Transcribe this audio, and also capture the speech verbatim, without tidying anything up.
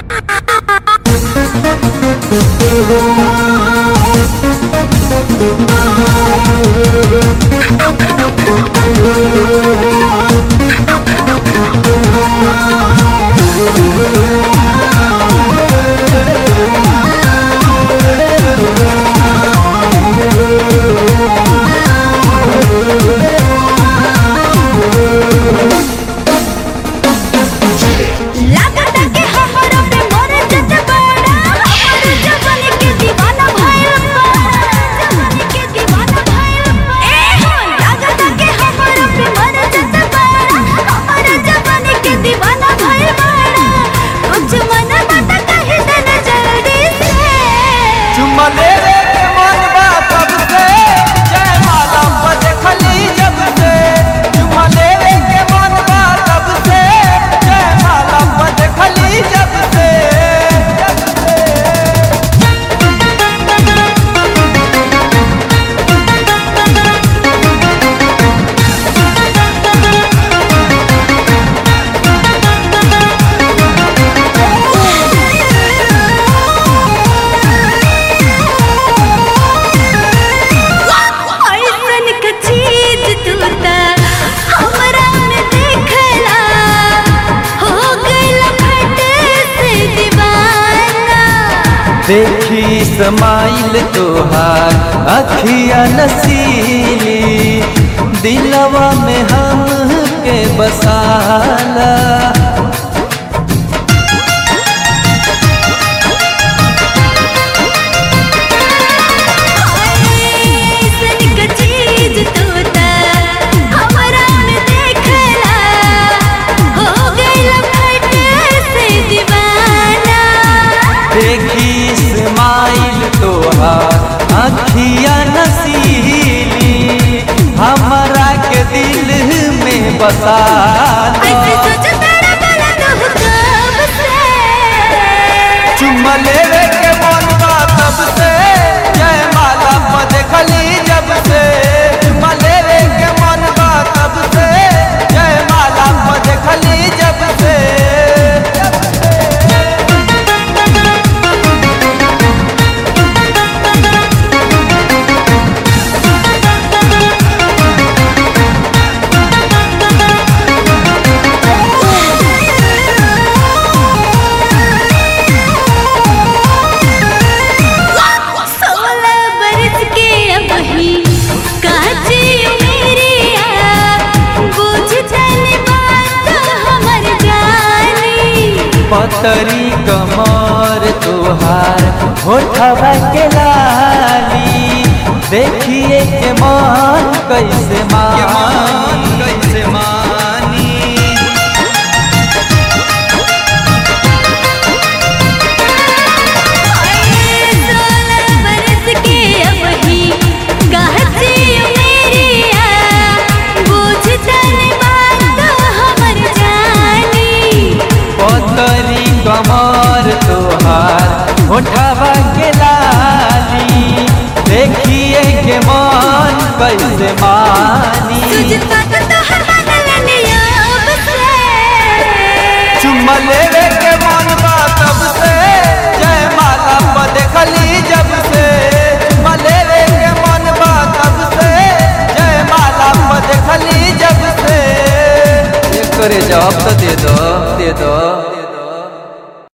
देखी स्माइल तोहार अखिया नसीली दिलवा में हम के बसाला। अखिया नसीली हमरा के दिल में बसा चुम्मा लेवे के मन बा तब से जय माला पर देखली जब से चुम्मा लेवे के मन बा तब से जय माला पर देखली जब से पतरी कमर तोहार होठवा के लाली देखिए के मन कैसे मान कैसे मानी कमर तोहार होठवा के लाली देखिए के मन कैसे मानी चुम्मा लेवे के मन बा तब से जय माला पर देखली जब से चुम्मा लेवे के मन बा तब से जय माला पर देखली जब से करे जवाब तो दे दो दे दो।